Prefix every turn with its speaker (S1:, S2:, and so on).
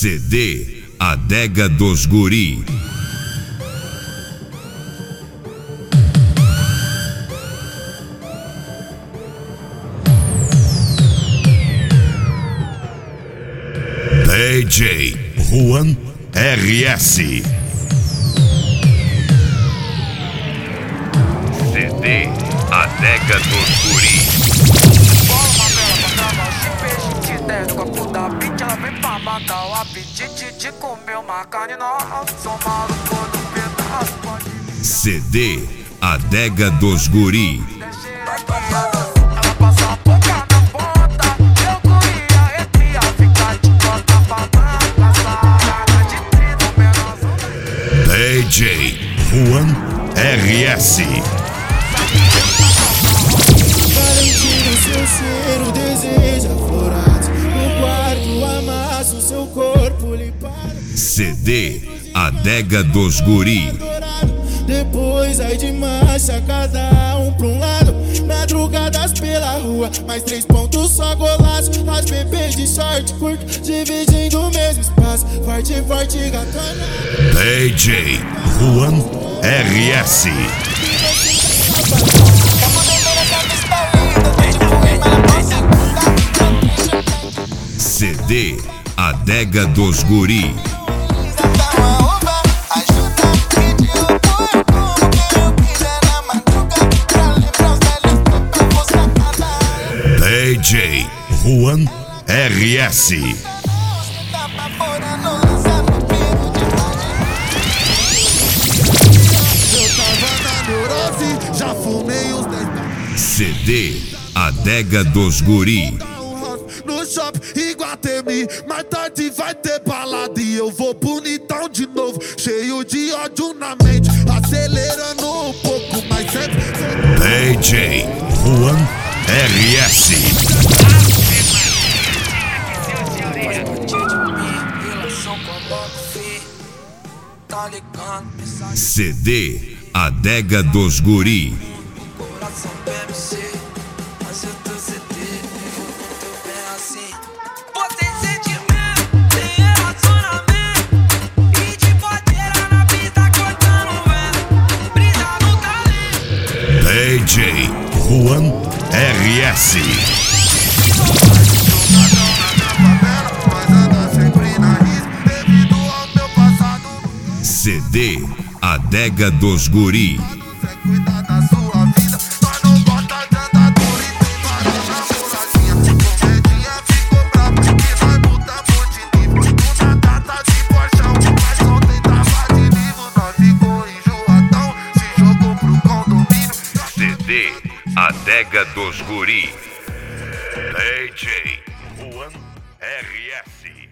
S1: CD Adega dos Guri. DJ Juan RS. CD Adega dos Guri.
S2: Ela vem pra matar o apetite de comer uma carne nova. Sou maluco no pedaço, pode me...
S1: CD Adega dos Guri.
S2: Ela passa a boca na ponta. Eu corria entre a ficar de cota pra dança. De 30 menos.
S1: DJ Juan RS.
S3: Valentino, seu cheiro deseja florados. No quarto amasso seu corpo limpado.
S1: CD Adega dos Guri.
S3: Depois aí de marcha, cada um pra um lado. Madrugadas pela rua, mais 3 pontos só golaço. As bebês de short curto, dividindo o mesmo espaço. Forte, forte, gatona.
S1: DJ Juan RS. CD Adega dos Guri. DJ Juan RS.
S3: Eu tava na neurose, já fumei uns 10.
S1: CD Adega dos Guri.
S3: No shopping Iguatemi, mais tarde vai ter balada e eu vou bonitão de novo, cheio de ódio na mente, acelerando um pouco, mas sempre
S1: DJ Juan RS. CD Adega dos Guri. DJ Juan RS. CD Adega dos Guri.
S3: cuidar da sua vida, mas não gosta de andar duro e tem várias namoradinhas. Cedinha ficou bravo que nós mudamos de nível. Tudo na data de paixão, mas ontem tava de vivo. Nós ficou enjoadão, se jogou pro condomínio.
S1: CD Adega dos Guri. DJ Juan RS.